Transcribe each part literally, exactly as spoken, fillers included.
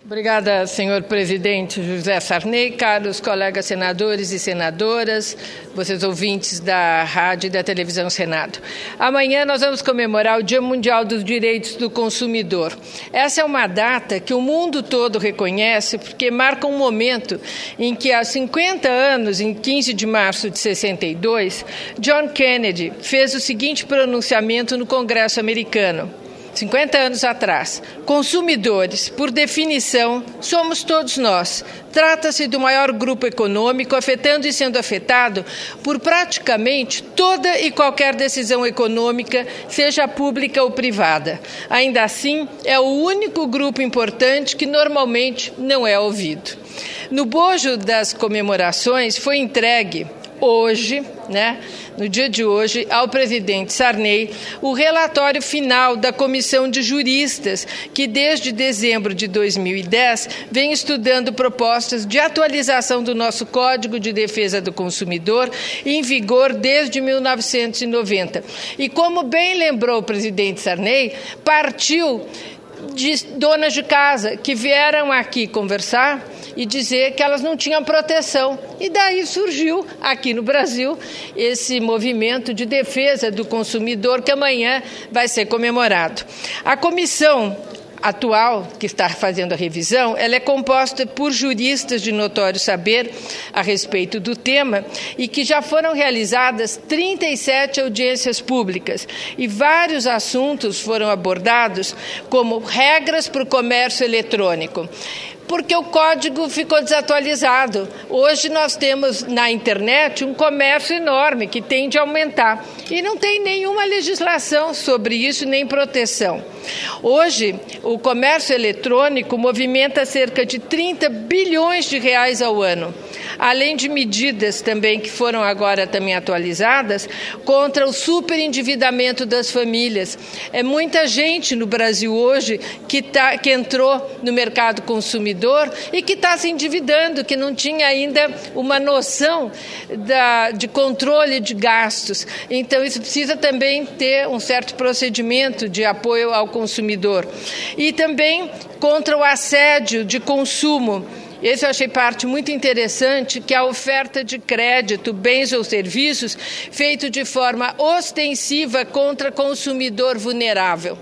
Obrigada, senhor presidente José Sarney, caros colegas senadores e senadoras, vocês ouvintes da Rádio e da Televisão Senado. Amanhã nós vamos comemorar o Dia Mundial dos Direitos do Consumidor. Essa é uma data que o mundo todo reconhece porque marca um momento em que, há cinquenta anos, em quinze de março de sessenta e dois, John Kennedy fez o seguinte pronunciamento no Congresso americano. cinquenta anos atrás, consumidores, por definição, somos todos nós. Trata-se do maior grupo econômico afetando e sendo afetado por praticamente toda e qualquer decisão econômica, seja pública ou privada. Ainda assim, é o único grupo importante que normalmente não é ouvido. No bojo das comemorações foi entregue hoje, né, no dia de hoje, ao presidente Sarney, o relatório final da Comissão de Juristas, que desde dezembro de dois mil e dez vem estudando propostas de atualização do nosso Código de Defesa do Consumidor, em vigor desde mil novecentos e noventa. E como bem lembrou o presidente Sarney, partiu de donas de casa que vieram aqui conversar e dizer que elas não tinham proteção. E daí surgiu, aqui no Brasil, esse movimento de defesa do consumidor que amanhã vai ser comemorado. A comissão atual, que está fazendo a revisão, ela é composta por juristas de notório saber a respeito do tema e que já foram realizadas trinta e sete audiências públicas e vários assuntos foram abordados, como regras para o comércio eletrônico. Porque o código ficou desatualizado. Hoje nós temos na internet um comércio enorme que tende a aumentar e não tem nenhuma legislação sobre isso, nem proteção. Hoje, o comércio eletrônico movimenta cerca de trinta bilhões de reais ao ano, além de medidas também que foram agora também atualizadas contra o superendividamento das famílias. É muita gente no Brasil hoje que, tá, que entrou no mercado consumidor e que está se endividando, que não tinha ainda uma noção da, de controle de gastos. Então, isso precisa também ter um certo procedimento de apoio ao consumidor. E também contra o assédio de consumo. Esse eu achei parte muito interessante, que é a oferta de crédito, bens ou serviços, feito de forma ostensiva contra consumidor vulnerável,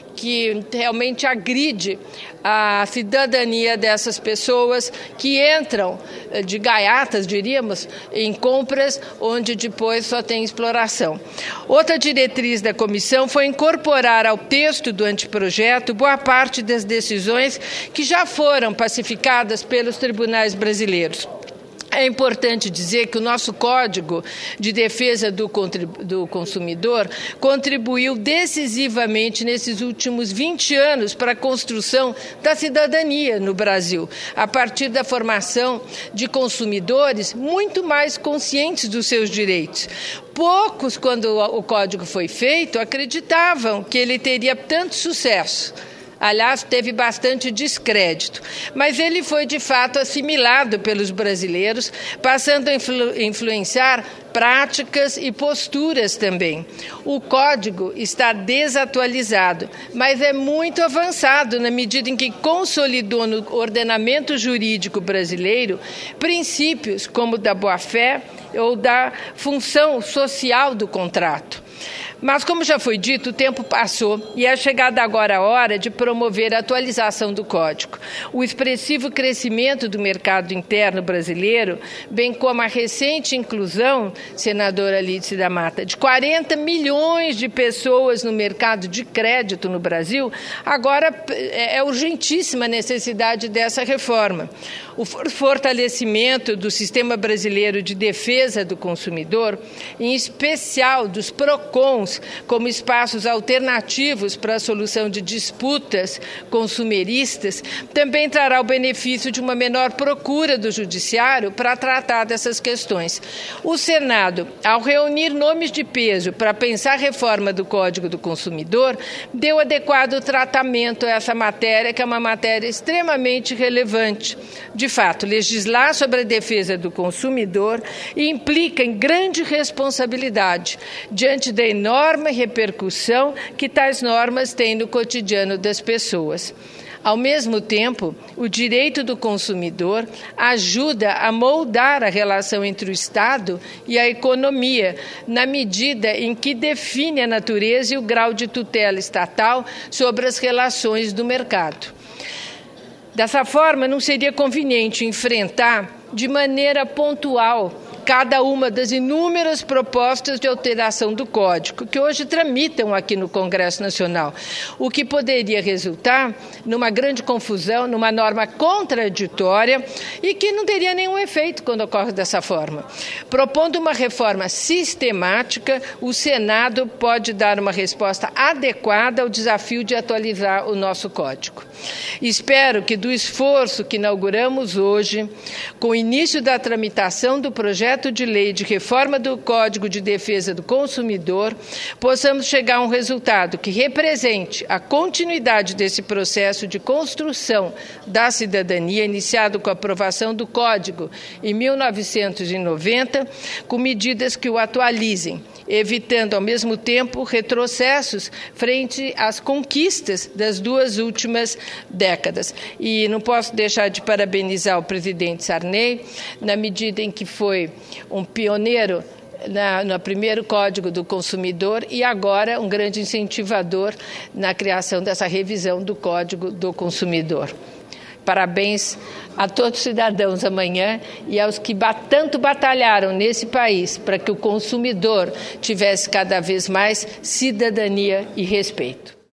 que realmente agride a cidadania dessas pessoas que entram de gaiatas, diríamos, em compras onde depois só tem exploração. Outra diretriz da comissão foi incorporar ao texto do anteprojeto boa parte das decisões que já foram pacificadas pelos tribunais brasileiros. É importante dizer que o nosso Código de Defesa do, do Consumidor contribuiu decisivamente nesses últimos vinte anos para a construção da cidadania no Brasil, a partir da formação de consumidores muito mais conscientes dos seus direitos. Poucos, quando o Código foi feito, acreditavam que ele teria tanto sucesso. Aliás, teve bastante descrédito, mas ele foi de fato assimilado pelos brasileiros, passando a influ- influenciar práticas e posturas também. O código está desatualizado, mas é muito avançado na medida em que consolidou no ordenamento jurídico brasileiro princípios como da boa-fé ou da função social do contrato. Mas, como já foi dito, o tempo passou e é chegada agora a hora de promover a atualização do Código. O expressivo crescimento do mercado interno brasileiro, bem como a recente inclusão, senadora Lídice da Mata, de quarenta milhões de pessoas no mercado de crédito no Brasil, agora é urgentíssima a necessidade dessa reforma. O fortalecimento do sistema brasileiro de defesa do consumidor, em especial dos PROCONs, como espaços alternativos para a solução de disputas consumeristas, também trará o benefício de uma menor procura do Judiciário para tratar dessas questões. O Senado, ao reunir nomes de peso para pensar a reforma do Código do Consumidor, deu adequado tratamento a essa matéria, que é uma matéria extremamente relevante. De fato, legislar sobre a defesa do consumidor implica em grande responsabilidade diante da enorme repercussão que tais normas têm no cotidiano das pessoas. Ao mesmo tempo, o direito do consumidor ajuda a moldar a relação entre o Estado e a economia, na medida em que define a natureza e o grau de tutela estatal sobre as relações do mercado. Dessa forma, não seria conveniente enfrentar de maneira pontual cada uma das inúmeras propostas de alteração do Código, que hoje tramitam aqui no Congresso Nacional, o que poderia resultar numa grande confusão, numa norma contraditória e que não teria nenhum efeito quando ocorre dessa forma. Propondo uma reforma sistemática, o Senado pode dar uma resposta adequada ao desafio de atualizar o nosso Código. Espero que do esforço que inauguramos hoje, com o início da tramitação do projeto de lei de reforma do Código de Defesa do Consumidor, possamos chegar a um resultado que represente a continuidade desse processo de construção da cidadania, iniciado com a aprovação do Código em mil novecentos e noventa, com medidas que o atualizem, evitando, ao mesmo tempo, retrocessos frente às conquistas das duas últimas décadas. E não posso deixar de parabenizar o presidente Sarney, na medida em que foi um pioneiro Na, no primeiro Código do Consumidor e agora um grande incentivador na criação dessa revisão do Código do Consumidor. Parabéns a todos os cidadãos amanhã e aos que tanto batalharam nesse país para que o consumidor tivesse cada vez mais cidadania e respeito.